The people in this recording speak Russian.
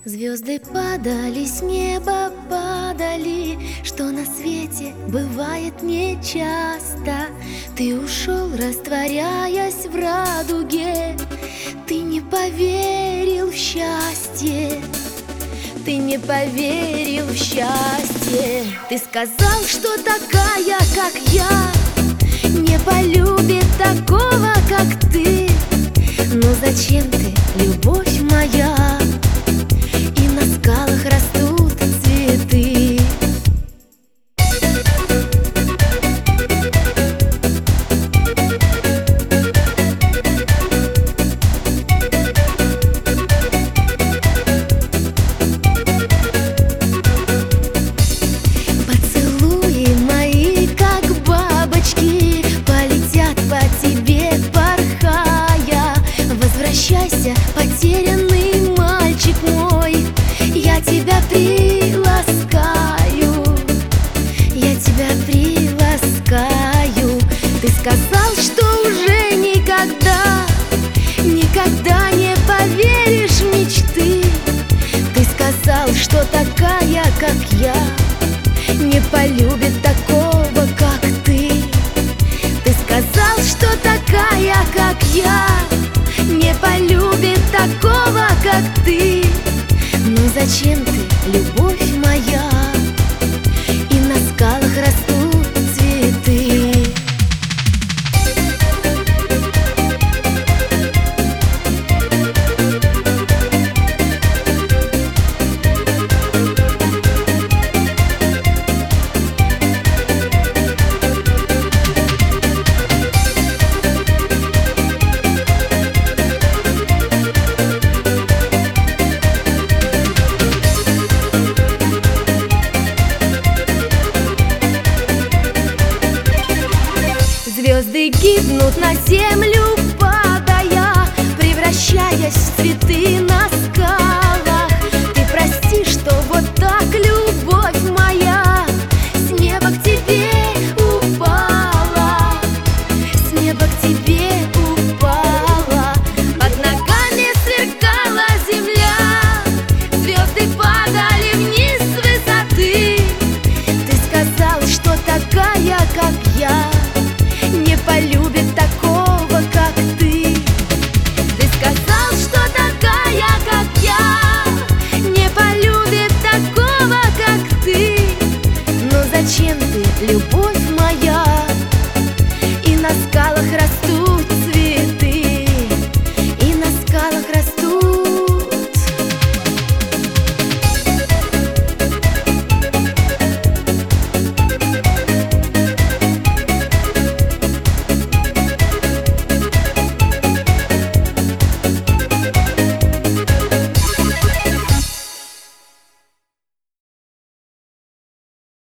Звезды падали, с неба падали, что на свете бывает нечасто. Ты ушел, растворяясь в радуге. Ты не поверил в счастье. Ты не поверил в счастье. Ты сказал, что такая, как я, не полюбит такого, как ты. Но зачем ты, любовь моя? И на скалах растут цветы. Поцелуи мои, как бабочки, полетят по тебе, порхая. Возвращайся, потерянный мальчик мой, я тебя приласкаю, я тебя приласкаю. Ты сказал, что уже никогда, никогда не поверишь в мечты. Ты сказал, что такая, как я, не полюбит такого, как ты. Ты сказал, что такая, как я, не полюбит такого, как ты. Но зачем ты, любовь моя? И на скалах растут цветы. Звезды гибнут на землю, падая, превращаясь в цветы на скалах. Ты прости, что вот так, любовь моя, с неба к тебе упала, с неба к тебе упала. Под ногами сверкала земля, звезды падали вниз с высоты. Ты сказал, что такая, как я, не полюбит такого, как ты. Ты сказал, что такая, как я, не полюбит такого, как ты. Но зачем ты, любовь моя? И на скалах растут